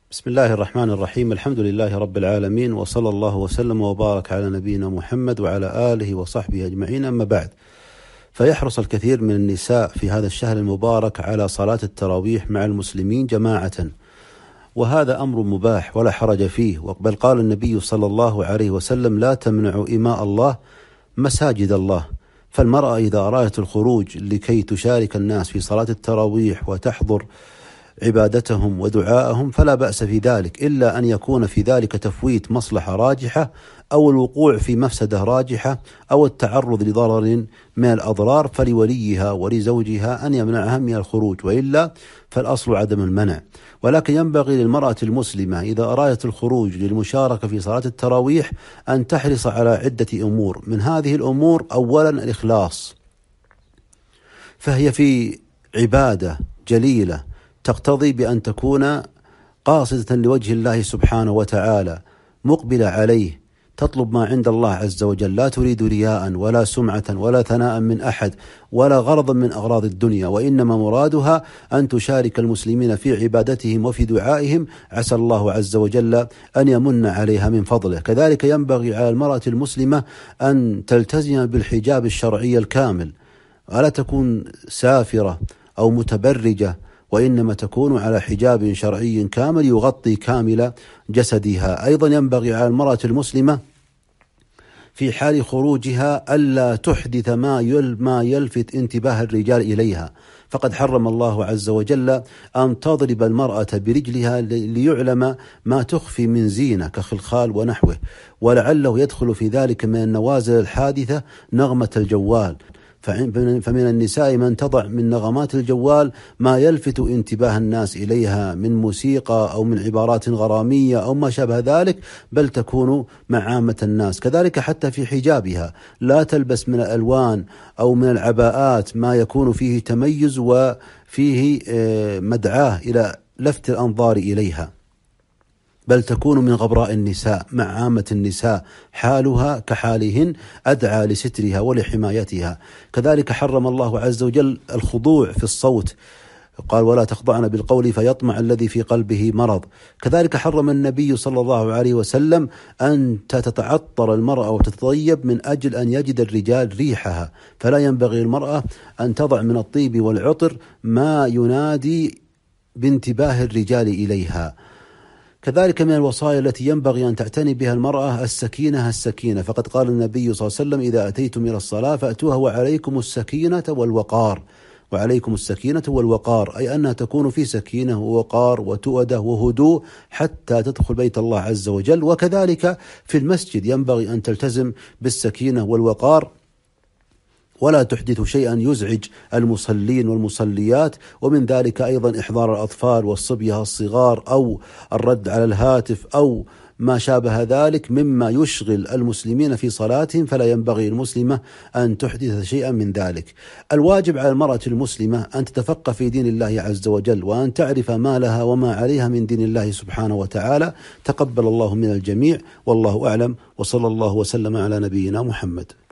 بسم الله الرحمن الرحيم. الحمد لله رب العالمين، وصلى الله وسلم وبارك على نبينا محمد وعلى آله وصحبه أجمعين. أما بعد، فيحرص الكثير من النساء في هذا الشهر المبارك على صلاة التراويح مع المسلمين جماعة، وهذا أمر مباح ولا حرج فيه، بل قال النبي صلى الله عليه وسلم: لا تمنعوا إماء الله مساجد الله. فالمرأة إذا أرادت الخروج لكي تشارك الناس في صلاة التراويح وتحضر عبادتهم ودعاءهم فلا بأس في ذلك، إلا أن يكون في ذلك تفويت مصلحة راجحة أو الوقوع في مفسدة راجحة أو التعرض لضرر من الأضرار، فلوليها ولزوجها أن يمنعها من الخروج، وإلا فالأصل عدم المنع. ولكن ينبغي للمرأة المسلمة إذا أرادت الخروج للمشاركة في صلاة التراويح أن تحرص على عدة أمور. من هذه الأمور: أولا الإخلاص، فهي في عبادة جليلة تقتضي بأن تكون قاصدة لوجه الله سبحانه وتعالى، مقبلة عليه، تطلب ما عند الله عز وجل، لا تريد رياء ولا سمعة ولا ثناء من أحد ولا غرضا من أغراض الدنيا، وإنما مرادها أن تشارك المسلمين في عبادتهم وفي دعائهم، عسى الله عز وجل أن يمن عليها من فضله. كذلك ينبغي على المرأة المسلمة أن تلتزم بالحجاب الشرعي الكامل، ولا تكون سافرة أو متبرجة، وإنما تكون على حجاب شرعي كامل يغطي كامل جسدها. أيضا ينبغي على المرأة المسلمة في حال خروجها ألا تحدث ما يلفت انتباه الرجال إليها، فقد حرم الله عز وجل أن تضرب المرأة برجلها ليعلم ما تخفي من زينة كخلخال ونحوه، ولعله يدخل في ذلك من النوازل الحادثة نغمة الجوال، فمن النساء من تضع من نغمات الجوال ما يلفت انتباه الناس إليها من موسيقى أو من عبارات غرامية أو ما شابه ذلك، بل تكون مع عامة الناس. كذلك حتى في حجابها لا تلبس من الألوان أو من العباءات ما يكون فيه تميز وفيه مدعاة إلى لفت الأنظار إليها، بل تكون من غبراء النساء مع عامة النساء، حالها كحالهن، أدعى لسترها ولحمايتها. كذلك حرم الله عز وجل الخضوع في الصوت، قال: ولا تخضعن بالقول فيطمع الذي في قلبه مرض. كذلك حرم النبي صلى الله عليه وسلم أن تتعطر المرأة وتتطيب من أجل أن يجد الرجال ريحها، فلا ينبغي المرأة أن تضع من الطيب والعطر ما ينادي بانتباه الرجال إليها. كذلك من الوصايا التي ينبغي أن تعتني بها المرأة السكينة، فقد قال النبي صلى الله عليه وسلم: إذا أتيتم إلى الصلاة فأتوها وعليكم السكينة والوقار، أي أنها تكون في سكينة ووقار وتؤدة وهدوء حتى تدخل بيت الله عز وجل. وكذلك في المسجد ينبغي أن تلتزم بالسكينة والوقار، ولا تحدث شيئا يزعج المصلين والمصليات، ومن ذلك أيضا إحضار الأطفال والصبية الصغار أو الرد على الهاتف أو ما شابه ذلك مما يشغل المسلمين في صلاتهم، فلا ينبغي المسلمة أن تحدث شيئا من ذلك. الواجب على المرأة المسلمة أن تتفقه في دين الله عز وجل، وأن تعرف ما لها وما عليها من دين الله سبحانه وتعالى. تقبل الله من الجميع، والله أعلم، وصلى الله وسلم على نبينا محمد.